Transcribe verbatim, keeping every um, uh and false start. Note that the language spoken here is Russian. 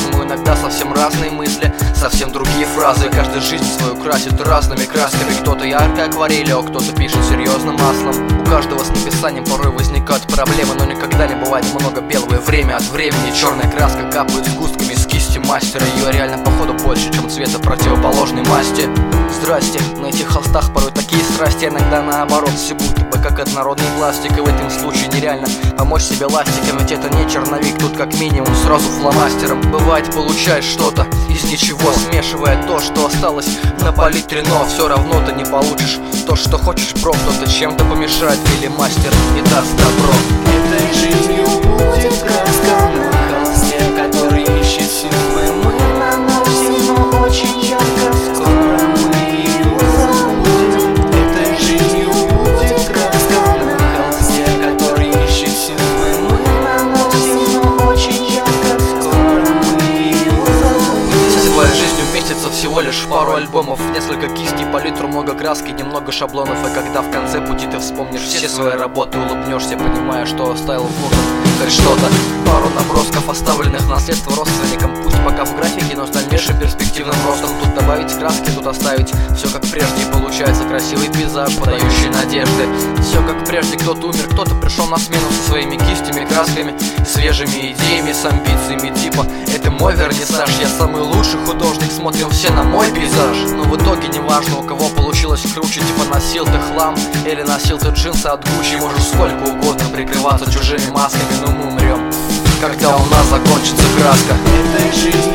по-разному, иногда совсем разные мысли, совсем другие фразы. Каждая жизнь свою красит разными красками. Кто-то ярко акварелью, кто-то пишет серьезным маслом. У каждого с написанием порой возникают проблемы, но никогда не бывает много белого. И время от времени черная краска капает сгустками с кисти мастера. Ее реально походу больше, чем цвета противоположной масти. Здрасте, на этих холстах порой такие страсти, иногда наоборот, все будто бы как однородный пластик. И в этом случае нереально помочь себе ластиком, ведь это не черновик, тут как минимум сразу фломастером. Бывает, получаешь что-то из ничего, смешивая то, что осталось на палитре, но все равно ты не получишь то, что хочешь, бро. Кто-то чем-то помешает или мастер не даст добро. Этой жизнью будет краска на холсте, который ищет силы. Мы наносим, но очень ярко, скоро мы ее забудем. Этой жизнью будет краска на холсте, который ищет силы. Мы наносим, но очень ярко, скоро мы ее забудем. Вся твоя жизнь уместится всего лишь в пару альбомов, несколько кистей, палитру, много краски, немного шаблонов. И когда в конце пути ты вспомнишь все свои работы, улыбнешься, понимая, что оставил в муках хоть что-то. Пару набросков, оставленных в наследство родственникам, пусть пока в графике, но с дальнейшим перспективным ростом. Тут добавить краски, тут оставить все как прежде, и получается красивый пейзаж, подающий надежды. Все как прежде, кто-то умер, кто-то пришел на смену со своими кистями, красками, свежими идеями, с амбициями типа это мой вернисаж, я самый лучший художник, смотрим все на мой пейзаж. Но в итоге неважно, у кого получилось круче, типа носил ты хлам или носил ты джинсы от Гуччи. Можешь сколько угодно прикрываться чужими масками, но мы умрем, когда у нас закончится краска. Этой жизнью